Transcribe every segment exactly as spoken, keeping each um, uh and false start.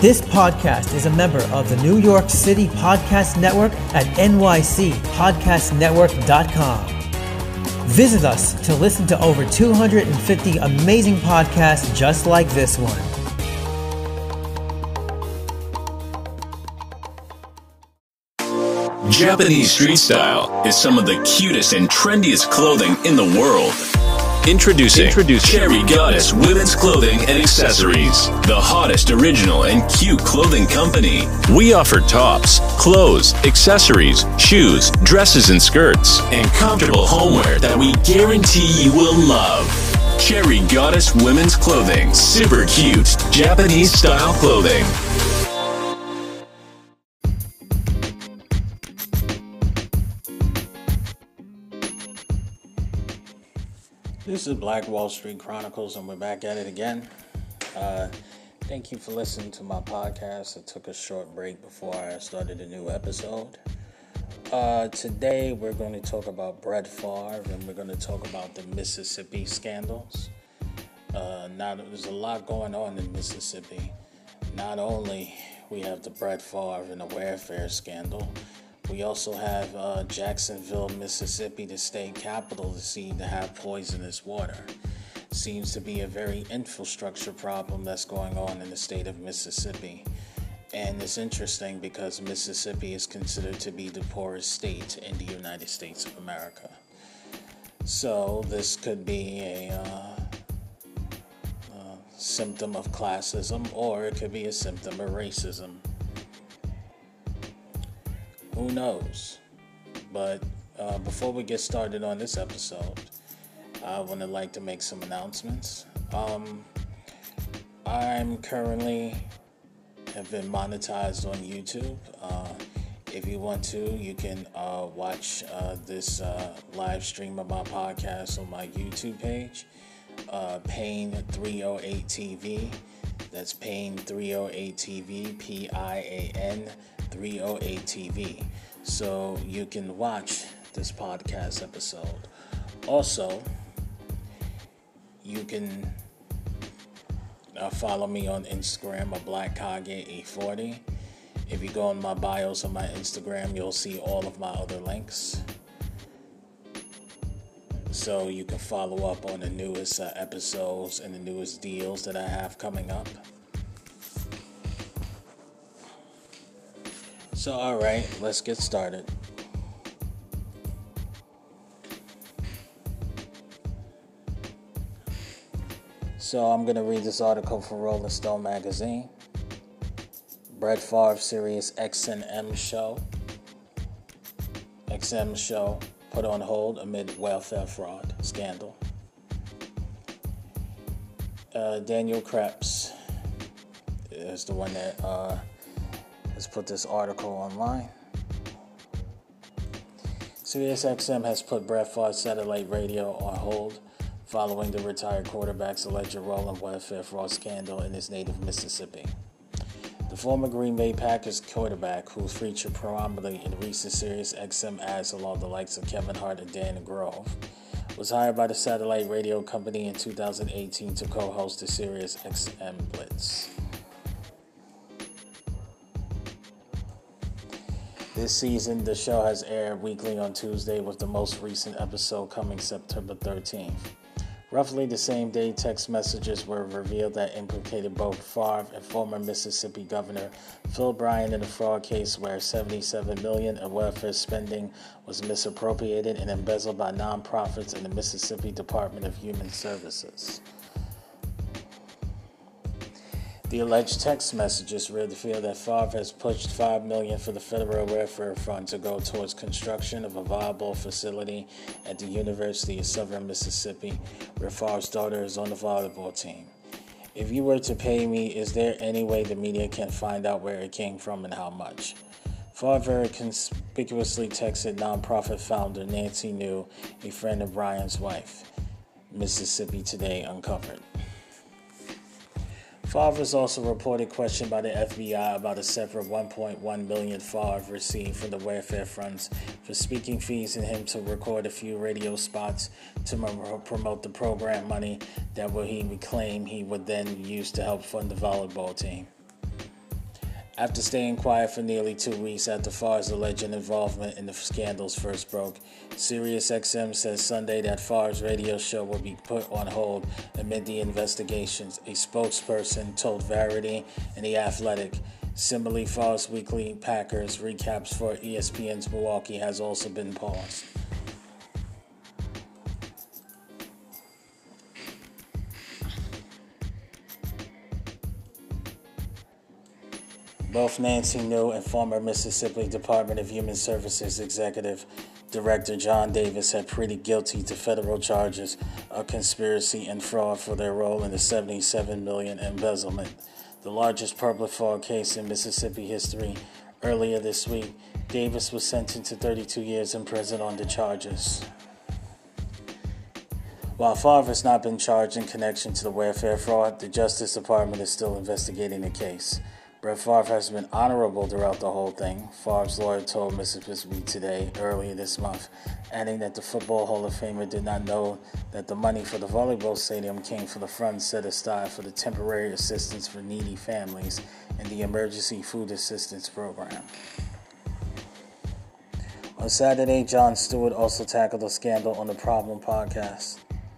This podcast is a member of the New York City Podcast Network at N Y C podcast network dot com. Visit us to listen to over two hundred fifty amazing podcasts just like this one. Japanese street style is some of the cutest and trendiest clothing in the world. Introducing, Introducing Cherry Goddess Women's Clothing and Accessories, the hottest original and cute clothing company. We offer tops, clothes, accessories, shoes, dresses and skirts, and comfortable homeware that we guarantee you will love. Cherry Goddess Women's Clothing, super cute Japanese style clothing. This is Black Wall Street Chronicles, and we're back at it again. Uh, thank you for listening to my podcast. I took a short break before I started a new episode. Uh, today, we're going to talk about Brett Favre, and we're going to talk about the Mississippi scandals. Uh, now, there's a lot going on in Mississippi. Not only we have the Brett Favre and the welfare scandal, we also have uh, Jacksonville, Mississippi, the state capital, seen to have poisonous water. Seems to be a very infrastructure problem that's going on in the state of Mississippi. And it's interesting because Mississippi is considered to be the poorest state in the United States of America. So this could be a uh, uh, symptom of classism, or it could be a symptom of racism. Who knows? But uh, before we get started on this episode, I want to like to make some announcements. Um, I'm currently have been monetized on YouTube. Uh, if you want to, you can uh, watch uh, this uh, live stream of my podcast on my YouTube page, uh, Pain three oh eight T V. That's Pain three oh eight T V, P I A N three oh eight T V. So you can watch this podcast episode. Also, you can uh, follow me on Instagram at Black Kage eight forty. If you go on my bios on my Instagram, you'll see all of my other links. So you can follow up on the newest uh, episodes and the newest deals that I have coming up. So, all right, let's get started. So I'm going to read this article from Rolling Stone magazine. Brett Favre Sirius X M show. X M show put on hold amid welfare fraud scandal. Uh, Daniel Krebs is the one that uh, has put this article online. Sirius X M has put Brett Favre's satellite radio on hold following the retired quarterback's alleged role in welfare fraud scandal in his native Mississippi. The former Green Bay Packers quarterback, who featured prominently in recent Sirius X M ads along the likes of Kevin Hart and Dan Grove, was hired by the satellite radio company in two thousand eighteen to co-host the Sirius X M Blitz. This season, the show has aired weekly on Tuesday, with the most recent episode coming September thirteenth. Roughly the same day, text messages were revealed that implicated both Favre and former Mississippi Governor Phil Bryant in a fraud case where seventy-seven million dollars of welfare spending was misappropriated and embezzled by nonprofits in the Mississippi Department of Human Services. The alleged text messages reveal that Favre has pushed five million dollars for the federal welfare fund to go towards construction of a viable facility at the University of Southern Mississippi, where Favre's daughter is on the volleyball team. If you were to pay me, is there any way the media can find out where it came from and how much? Favre conspicuously texted nonprofit founder Nancy New, a friend of Bryant's wife. Mississippi Today uncovered. Favre was also reported questioned by the F B I about a separate one point one million dollars Favre received from the welfare funds for speaking fees and him to record a few radio spots to promote the program money that he would claim he would then use to help fund the volleyball team. After staying quiet for nearly two weeks after Favre's alleged involvement in the scandals first broke, SiriusXM says Sunday that Favre's radio show will be put on hold amid the investigations. A spokesperson told Variety and The Athletic. Similarly, Favre's weekly Packers recaps for E S P N's Milwaukee has also been paused. Both Nancy New and former Mississippi Department of Human Services Executive Director John Davis had pleaded guilty to federal charges of conspiracy and fraud for their role in the seventy-seven million dollars embezzlement, the largest public fraud case in Mississippi history. Earlier this week, Davis was sentenced to thirty-two years in prison on the charges. While Favre has not been charged in connection to the welfare fraud, the Justice Department is still investigating the case. Brett Favre has been honorable throughout the whole thing, Favre's lawyer told Mississippi Today earlier this month, adding that the Football Hall of Famer did not know that the money for the volleyball stadium came from the funds set aside for the temporary assistance for needy families and the Emergency Food Assistance Program. On Saturday, Jon Stewart also tackled a scandal on the Problem podcast.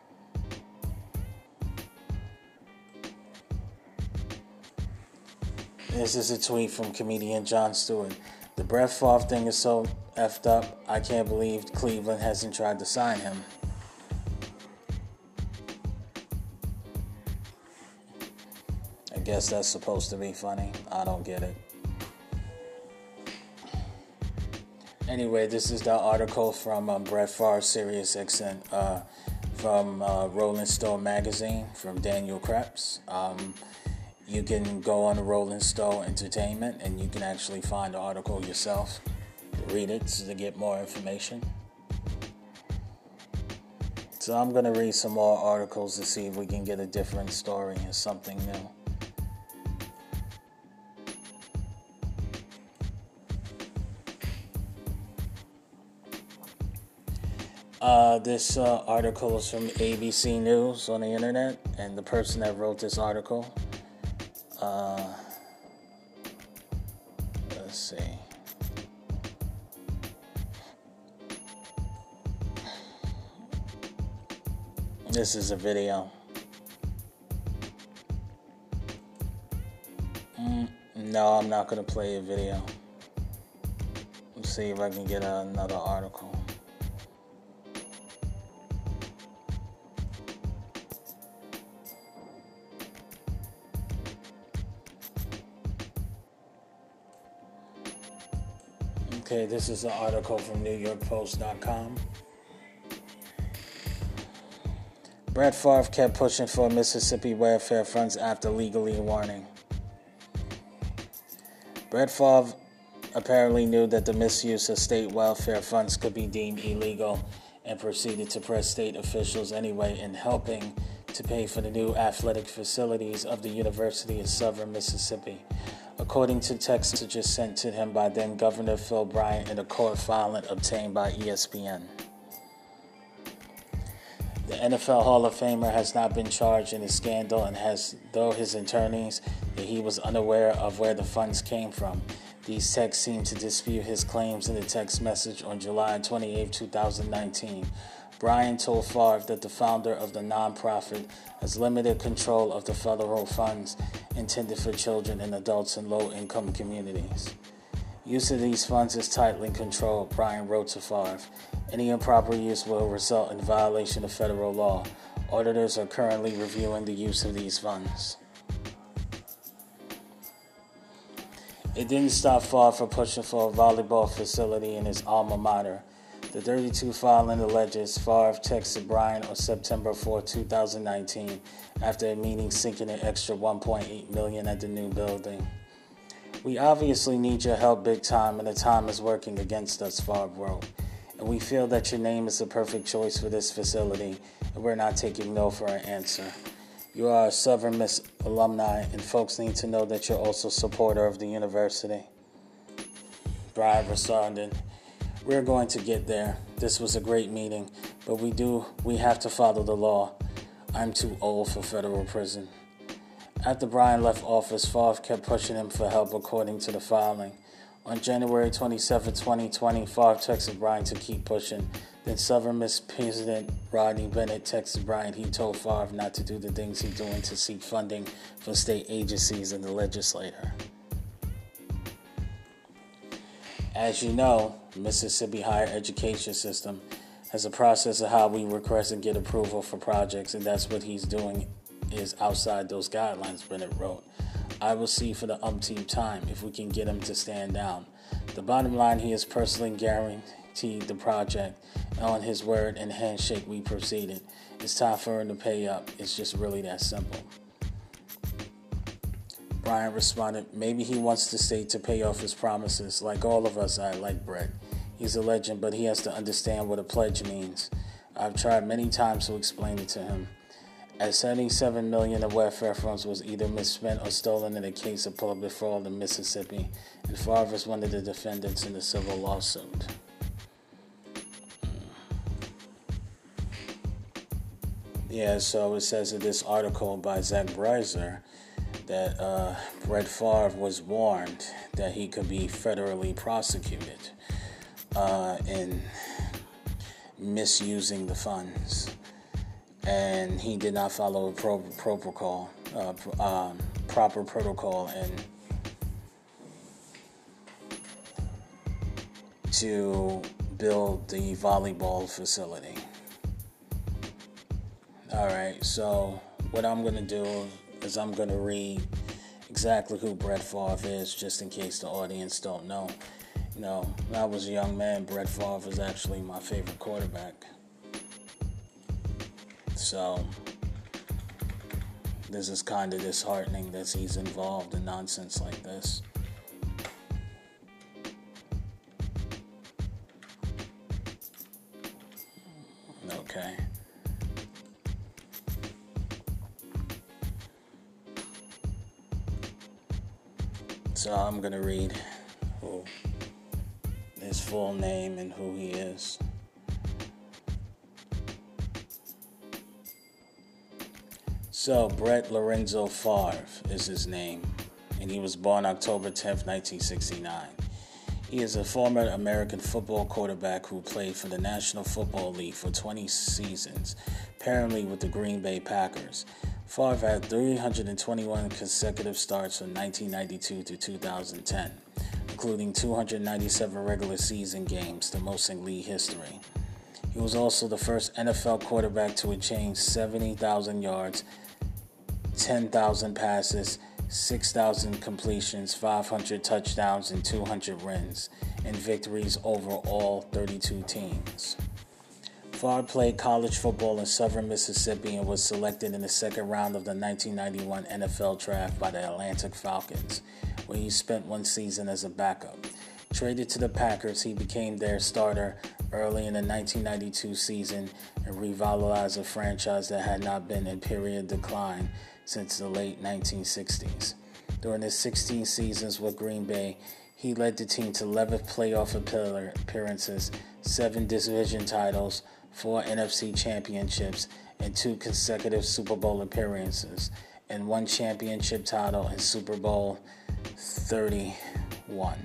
This is a tweet from comedian Jon Stewart. The Brett Favre thing is so effed up, I can't believe Cleveland hasn't tried to sign him. I guess that's supposed to be funny. I don't get it. Anyway, this is the article from um, Brett Favre, SiriusXM, uh, from uh, Rolling Stone magazine, from Daniel Krebs. Um... You can go on the Rolling Stone Entertainment and you can actually find the article yourself. Read it to get more information. So I'm going to read some more articles to see if we can get a different story or something new. Uh, this uh, article is from A B C News on the internet, and the person that wrote this article, Uh, let's see. This is a video. Mm, no, I'm not going to play a video. Let's see if I can get another article. Okay, this is an article from New York Post dot com. Brett Favre kept pushing for Mississippi welfare funds after legally warning. Brett Favre apparently knew that the misuse of state welfare funds could be deemed illegal and proceeded to press state officials anyway in helping to pay for the new athletic facilities of the University of Southern Mississippi, according to text messages sent to him by then Governor Phil Bryant in a court filing obtained by E S P N. The N F L Hall of Famer has not been charged in the scandal and has, though his attorneys, that he was unaware of where the funds came from. These texts seem to dispute his claims in the text message on July twenty-eighth, twenty nineteen. Bryant told Favre that the founder of the nonprofit has limited control of the federal funds intended for children and adults in low-income communities. Use of these funds is tightly controlled, Bryant wrote to Favre. Any improper use will result in violation of federal law. Auditors are currently reviewing the use of these funds. It didn't stop Favre from pushing for a volleyball facility in his alma mater. The thirty-two filing alleges Favre texted Bryant on September fourth, twenty nineteen, after a meeting seeking an extra one point eight million dollars at the new building. We obviously need your help big time, and the time is working against us, Favre wrote. And we feel that your name is the perfect choice for this facility, and we're not taking no for an answer. You are a Southern Miss alumni, and folks need to know that you're also a supporter of the university. Bryant responded, "We're going to get there. This was a great meeting, but we do, we have to follow the law. I'm too old for federal prison. After Bryant left office, Favre kept pushing him for help, according to the filing. On January twenty-seventh, twenty twenty, Favre texted Bryant to keep pushing. Then Southern Miss President Rodney Bennett texted Bryant he told Favre not to do the things he's doing to seek funding for state agencies and the legislature. As you know, the Mississippi higher education system has a process of how we request and get approval for projects, and that's what he's doing is outside those guidelines, Bennett wrote. I will see for the umpteenth time if we can get him to stand down. The bottom line, he has personally guaranteed the project, and on his word and handshake we proceeded. It's time for him to pay up. It's just really that simple. Bryant responded, maybe he wants the state to pay off his promises. Like all of us, I like Brett. He's a legend, but he has to understand what a pledge means. I've tried many times to explain it to him. As seventy-seven million dollars of welfare funds was either misspent or stolen in a case of public fraud in Mississippi, and Favre is one of the defendants in the civil lawsuit. Yeah, so it says in this article by Zach Breiser that uh, Brett Favre was warned that he could be federally prosecuted uh, in misusing the funds. And he did not follow a pro- protocol, uh, um, proper protocol, and to build the volleyball facility. All right, so what I'm going to do is I'm going to read exactly who Brett Favre is, just in case the audience don't know. You know, when I was a young man, Brett Favre was actually my favorite quarterback. So, this is kind of disheartening that he's involved in nonsense like this. Okay. So, I'm going to read who his full name and who he is. So, Brett Lorenzo Favre is his name, and he was born October tenth, nineteen sixty-nine. He is a former American football quarterback who played for the National Football League for twenty seasons, apparently with the Green Bay Packers. Favre had three hundred twenty-one consecutive starts from nineteen ninety-two to two thousand ten, including two hundred ninety-seven regular season games, the most in league history. He was also the first N F L quarterback to achieve seventy thousand yards, ten thousand passes, six thousand completions, five hundred touchdowns, and two hundred wins, and victories over all thirty-two teams. Favre played college football in southern Mississippi and was selected in the second round of the nineteen ninety-one N F L Draft by the Atlanta Falcons, where he spent one season as a backup. Traded to the Packers, he became their starter early in the nineteen ninety-two season and revitalized a franchise that had not been in period decline since the late nineteen sixties. During his sixteen seasons with Green Bay, he led the team to eleven playoff appearances, seven division titles, four N F C championships, and two consecutive Super Bowl appearances, and one championship title in Super Bowl thirty-one.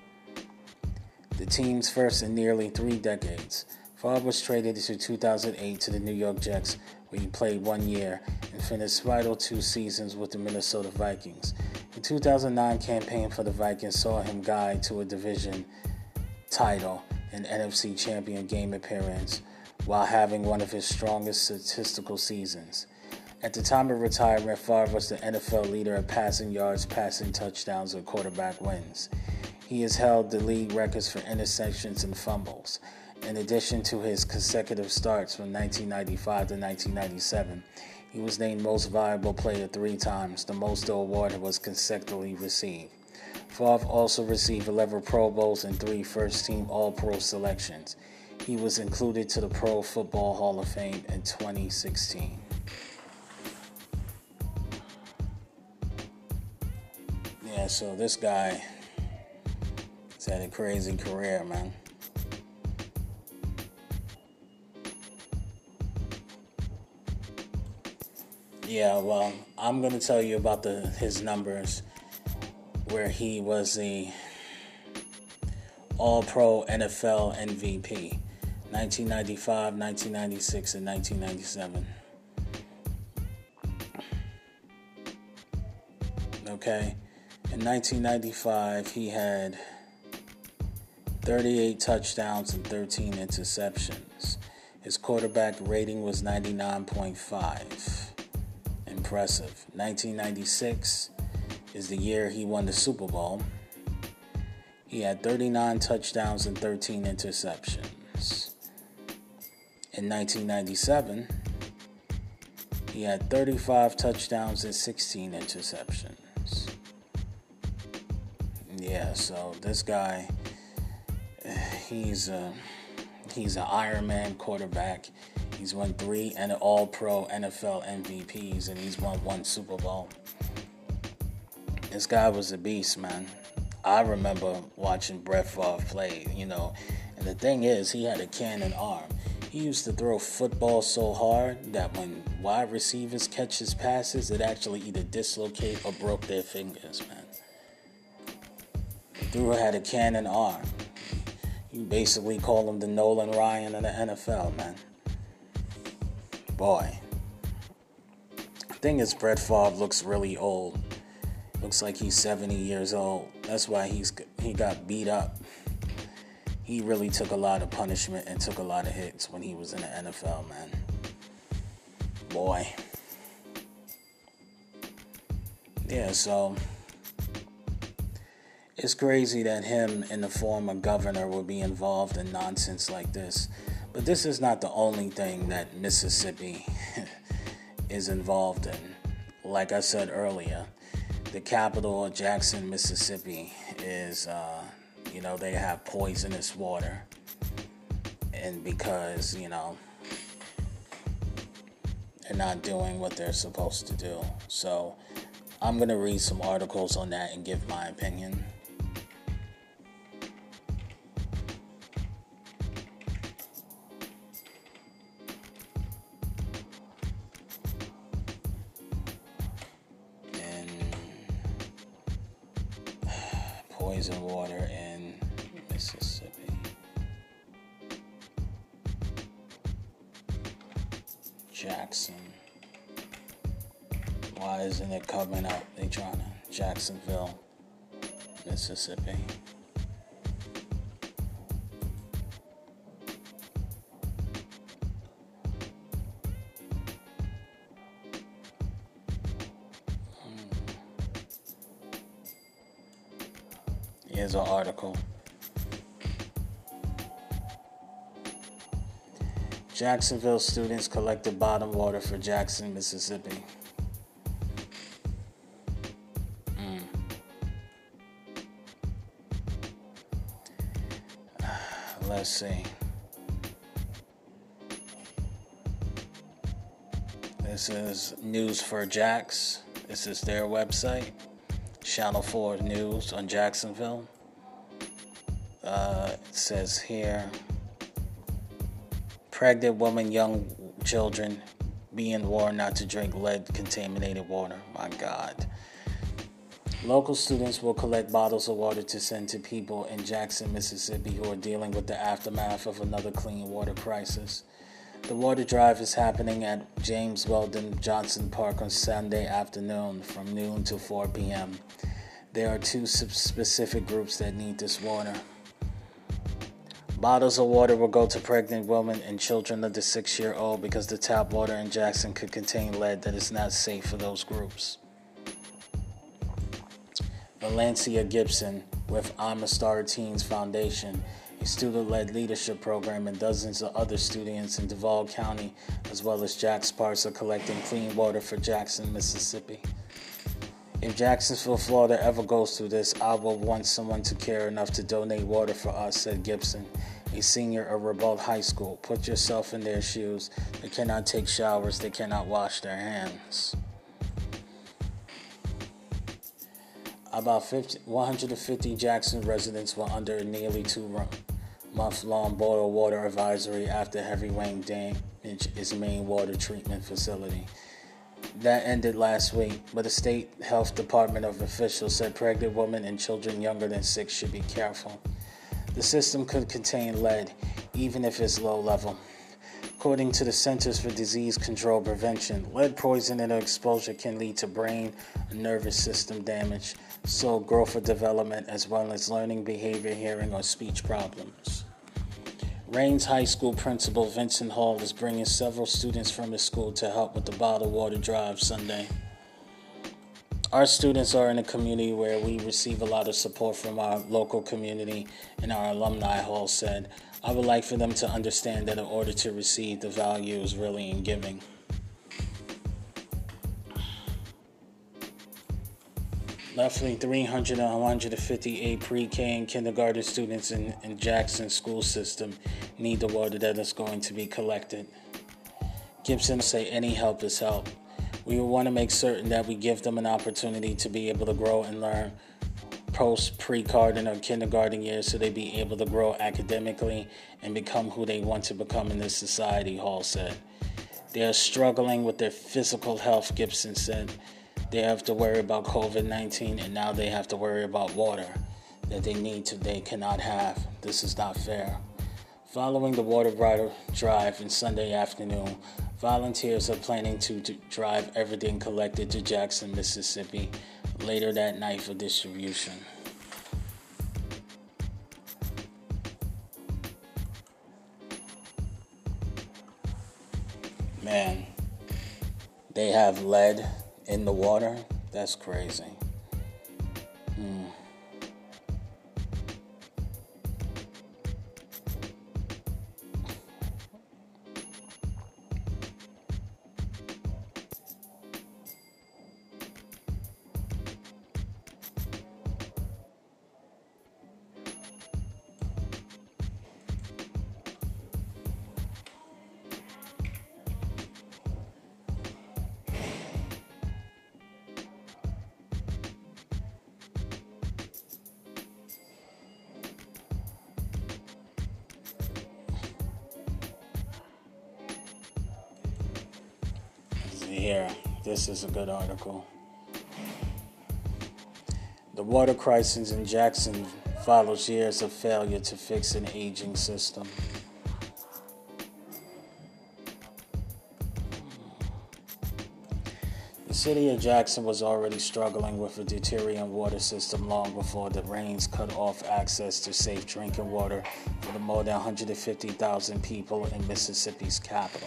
The team's first in nearly three decades. Favre was traded in two thousand eight to the New York Jets, where he played one year and finished vital two seasons with the Minnesota Vikings. The two thousand nine campaign for the Vikings saw him guide to a division title and N F C champion game appearance while having one of his strongest statistical seasons. At the time of retirement, Favre was the N F L leader in passing yards, passing touchdowns, and quarterback wins. He has held the league records for interceptions and fumbles. In addition to his consecutive starts from nineteen ninety-five to nineteen ninety-seven, he was named Most Valuable Player three times, the most the award was consecutively received. Favre also received eleven Pro Bowls and three first-team All-Pro selections. He was included to the Pro Football Hall of Fame in twenty sixteen. Yeah, so this guy has had a crazy career, man. Yeah, well, I'm going to tell you about the his numbers where he was the All-Pro N F L M V P, nineteen ninety-five, nineteen ninety-six, and nineteen ninety-seven. Okay, in nineteen ninety-five, he had thirty-eight touchdowns and thirteen interceptions. His quarterback rating was ninety-nine point five. Impressive. nineteen ninety-six is the year he won the Super Bowl. He had thirty-nine touchdowns and thirteen interceptions. In nineteen ninety-seven, he had thirty-five touchdowns and sixteen interceptions. Yeah, so this guy, he's a, he's an Iron Man quarterback. He's won three and All-Pro N F L M V Ps, and he's won one Super Bowl. This guy was a beast, man. I remember watching Brett Favre play, you know, and the thing is, he had a cannon arm. He used to throw football so hard that when wide receivers catch his passes, it actually either dislocate or broke their fingers, man. Drew had a cannon arm. You basically call him the Nolan Ryan of the N F L, man. Boy. The thing is, Brett Favre looks really old. Looks like he's seventy years old. That's why he's he got beat up. He really took a lot of punishment and took a lot of hits when he was in the N F L, man. Boy. Yeah, so it's crazy that him and the former governor will be involved in nonsense like this. But this is not the only thing that Mississippi is involved in. Like I said earlier, the capital of Jackson, Mississippi is, uh, you know, they have poisonous water. And because, you know, they're not doing what they're supposed to do. So I'm going to read some articles on that and give my opinion. Poison water in Mississippi. Jackson. Why isn't it coming up? They trying to Jacksonville, Mississippi. Here's an article. Jacksonville students collected bottled water for Jackson, Mississippi. Mm. Let's see. This is News for Jacks. This is their website. Channel four News on Jacksonville. Uh, it says here, pregnant woman, young children being warned not to drink lead-contaminated water. My God. Local students will collect bottles of water to send to people in Jackson, Mississippi who are dealing with the aftermath of another clean water crisis. The water drive is happening at James Weldon Johnson Park on Sunday afternoon from noon to four p.m. There are two specific groups that need this water. Bottles of water will go to pregnant women and children under six-year-old because the tap water in Jackson could contain lead that is not safe for those groups. Valencia Gibson with Amastar Teens Foundation, a student-led leadership program, and dozens of other students in Duval County, as well as Jack's Parks, are collecting clean water for Jackson, Mississippi. If Jacksonville, Florida ever goes through this, I will want someone to care enough to donate water for us, said Gibson, a senior at Ribault High School. Put yourself in their shoes. They cannot take showers. They cannot wash their hands. About fifty, one hundred fifty Jackson residents were under a nearly two-month-long boil water advisory after heavy rain damaged its main water treatment facility. That ended last week, but the state health department of officials said pregnant women and children younger than six should be careful. The system could contain lead, even if it's low level. According to the Centers for Disease Control Prevention, lead poisoning or exposure can lead to brain and nervous system damage, so growth or development, as well as learning, behavior, hearing, or speech problems. Rains High School principal Vincent Hall is bringing several students from his school to help with the bottled water drive Sunday. Our students are in a community where we receive a lot of support from our local community, and our alumni, Hall said. I would like for them to understand that in order to receive, the value is really in giving. Roughly three hundred and one hundred fifty-eight pre-K and kindergarten students in, in Jackson school system need the water that is going to be collected. Gibson say any help is help. We want to make certain that we give them an opportunity to be able to grow and learn post pre-garden or kindergarten years so they be able to grow academically and become who they want to become in this society, Hall said. They are struggling with their physical health, Gibson said. They have to worry about covid nineteen, and now they have to worry about water that they need to, they cannot have. This is not fair. Following the water drive on Sunday afternoon, volunteers are planning to, to drive everything collected to Jackson, Mississippi, later that night for distribution. Man, they have lead in the water? That's crazy. Hmm. Here, this is a good article. The water crisis in Jackson follows years of failure to fix an aging system. The city of Jackson was already struggling with a deteriorating water system long before the rains cut off access to safe drinking water for the more than one hundred fifty thousand people in Mississippi's capital.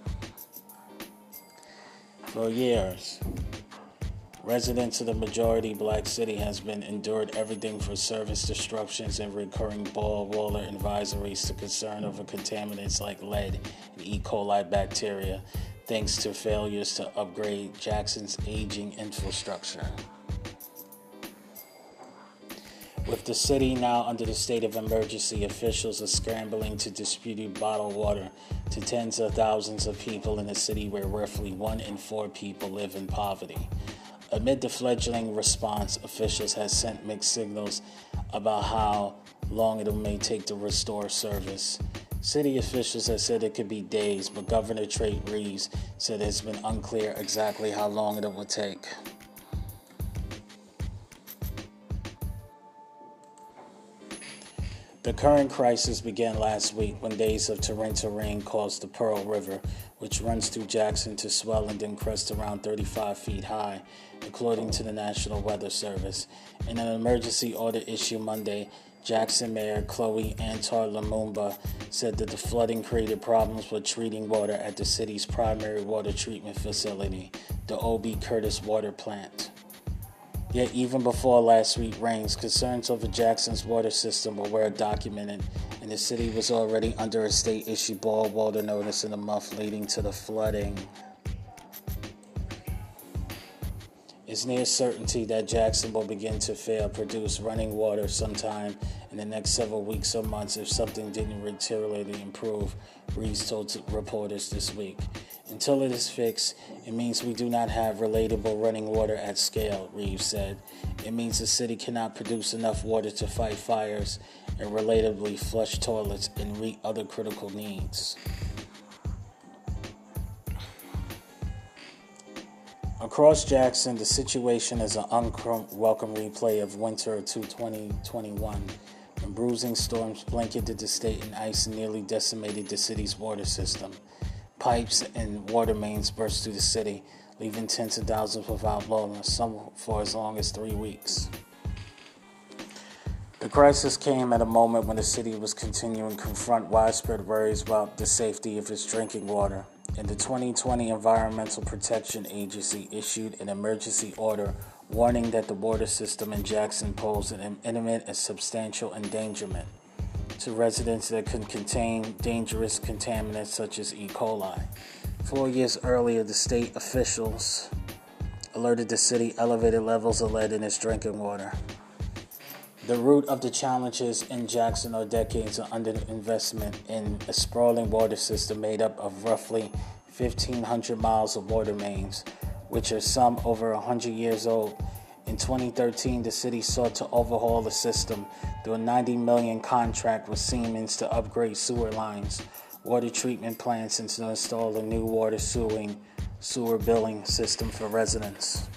For years, residents of the majority black city has been endured everything from service disruptions and recurring boil water advisories to concern over contaminants like lead and E. coli bacteria, thanks to failures to upgrade Jackson's aging infrastructure. With the city now under the state of emergency, officials are scrambling to distribute bottled water to tens of thousands of people in a city where roughly one in four people live in poverty. Amid the fledgling response, officials have sent mixed signals about how long it may take to restore service. City officials have said it could be days, but Governor Tate Reeves said it's been unclear exactly how long it will take. The current crisis began last week when days of torrential rain caused the Pearl River, which runs through Jackson, to swell and then crest around thirty-five feet high, according to the National Weather Service. In an emergency order issued Monday, Jackson Mayor Chloe Antar Lumumba said that the flooding created problems with treating water at the city's primary water treatment facility, the O B Curtis Water Plant. Yet even before last week's rains, concerns over Jackson's water system were well documented, and the city was already under a state-issued boil water notice in the month leading to the flooding. It's near certainty that Jackson will begin to fail produce running water sometime in the next several weeks or months if something didn't materially improve, Reeves told reporters this week. Until it is fixed, it means we do not have relatable running water at scale, Reeves said. It means the city cannot produce enough water to fight fires and relatably flush toilets and meet other critical needs. Across Jackson, the situation is an unwelcome replay of winter of twenty twenty-one, when bruising storms blanketed the state and ice nearly decimated the city's water system. Pipes and water mains burst through the city, leaving tens of thousands without water, some for as long as three weeks. The crisis came at a moment when the city was continuing to confront widespread worries about the safety of its drinking water. And the twenty twenty Environmental Protection Agency issued an emergency order warning that the water system in Jackson posed an imminent and substantial endangerment to residents that could contain dangerous contaminants such as E. coli. Four years earlier, the state officials alerted the city elevated levels of lead in its drinking water. The root of the challenges in Jackson are decades of underinvestment in a sprawling water system made up of roughly fifteen hundred miles of water mains, which are some over one hundred years old. In twenty thirteen, the city sought to overhaul the system through a ninety million dollars contract with Siemens to upgrade sewer lines, water treatment plants, and to install a new water sewing, sewer billing system for residents.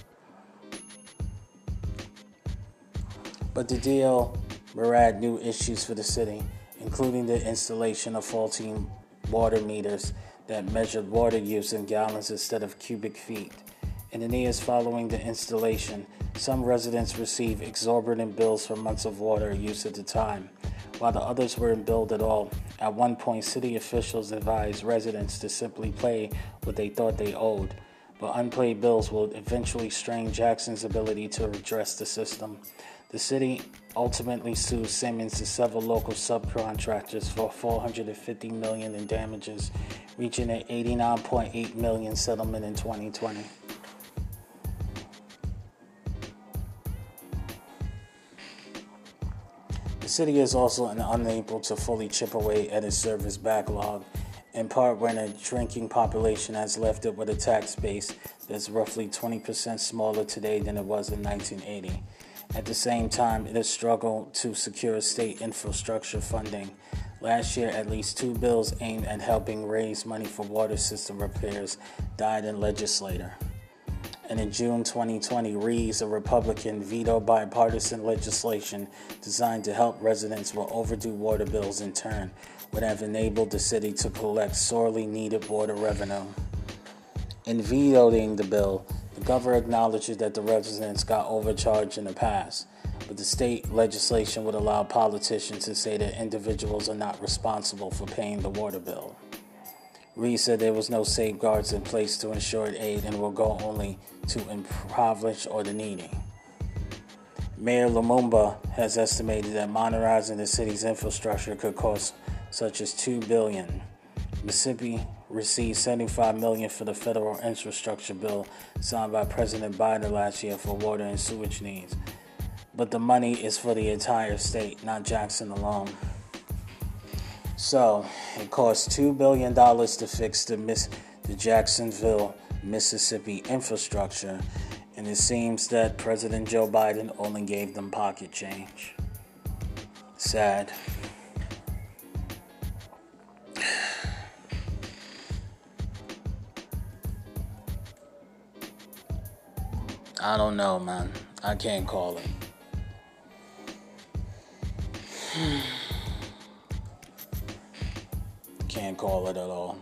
But the deal brought new issues for the city, including the installation of faulty water meters that measured water use in gallons instead of cubic feet. In the years following the installation, some residents received exorbitant bills for months of water use at a time, while the others weren't billed at all. At one point, city officials advised residents to simply pay what they thought they owed, but unpaid bills will eventually strain Jackson's ability to address the system. The city ultimately sued Siemens and several local subcontractors for four hundred fifty million dollars in damages, reaching an eighty-nine point eight million dollars settlement in twenty twenty. The city is also unable to fully chip away at its service backlog, in part when a drinking population has left it with a tax base that's roughly twenty percent smaller today than it was in nineteen eighty. At the same time, it has struggled to secure state infrastructure funding. Last year, at least two bills aimed at helping raise money for water system repairs died in legislature. And in June twenty twenty, Reeves, a Republican, vetoed bipartisan legislation designed to help residents with overdue water bills in turn, would have enabled the city to collect sorely needed water revenue. In vetoing the bill, the governor acknowledges that the residents got overcharged in the past, but the state legislation would allow politicians to say that individuals are not responsible for paying the water bill. Reed said there was no safeguards in place to ensure aid and will go only to impoverished or the needy. Mayor Lumumba has estimated that modernizing the city's infrastructure could cost such as two billion dollars. Mississippi received seventy-five million dollars for the federal infrastructure bill signed by President Biden last year for water and sewage needs. But the money is for the entire state, not Jackson alone. So, it costs two billion dollars to fix the, Miss, the Jacksonville, Mississippi infrastructure, and it seems that President Joe Biden only gave them pocket change. Sad. I don't know, man. I can't call it. Can't call it at all.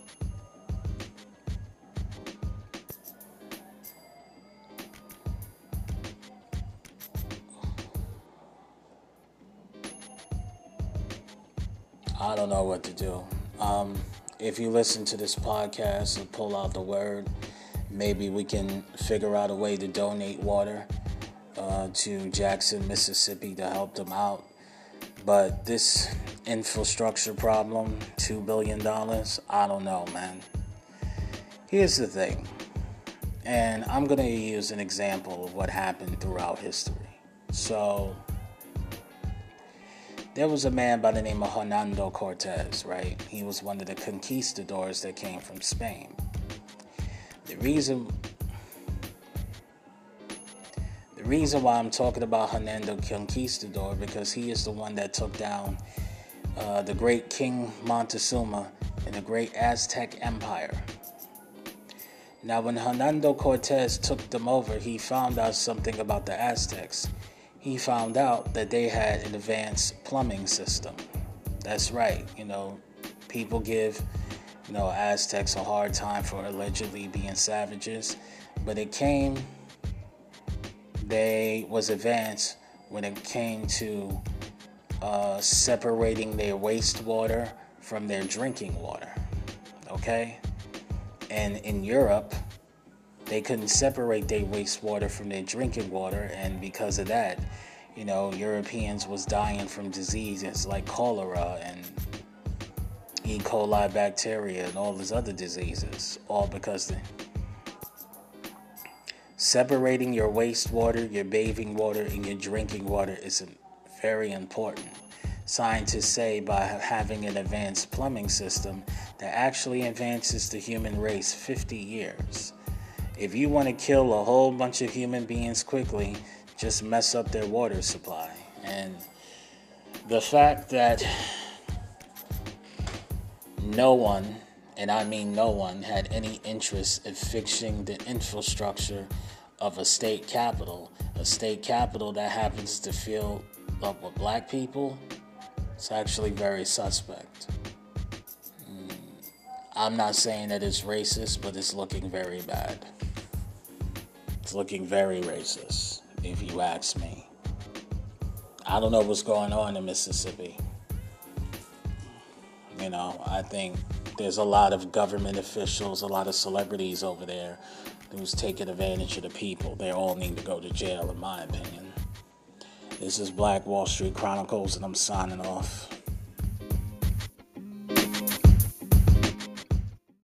I don't know what to do. Um, if you listen to this podcast and pull out the word, maybe we can figure out a way to donate water uh, to Jackson, Mississippi to help them out. But this infrastructure problem, two billion dollars, I don't know, man. Here's the thing, and I'm going to use an example of what happened throughout history. So, there was a man by the name of Hernando Cortez, right? He was one of the conquistadors that came from Spain. The reason, the reason why I'm talking about Hernando Conquistador, because he is the one that took down uh, the great King Montezuma and the great Aztec Empire. Now, when Hernando Cortez took them over, he found out something about the Aztecs. He found out that they had an advanced plumbing system. That's right. You know, people give, you know, Aztecs a hard time for allegedly being savages, but it came, they was advanced when it came to uh, separating their wastewater from their drinking water. Okay? And in Europe, they couldn't separate their wastewater from their drinking water, and because of that, you know, Europeans was dying from diseases like cholera and E. coli bacteria and all these other diseases, all because the separating your wastewater, your bathing water, and your drinking water is very important. Scientists say by having an advanced plumbing system that actually advances the human race fifty years. If you want to kill a whole bunch of human beings quickly, just mess up their water supply. And the fact that no one, and I mean no one, had any interest in fixing the infrastructure of a state capital, a state capital that happens to fill up with black people, it's actually very suspect. Mm, I'm not saying that it's racist, but it's looking very bad. It's looking very racist, if you ask me. I don't know what's going on in Mississippi. You know, I think there's a lot of government officials, a lot of celebrities over there who's taking advantage of the people. They all need to go to jail, in my opinion. This is Black Wall Street Chronicles, and I'm signing off.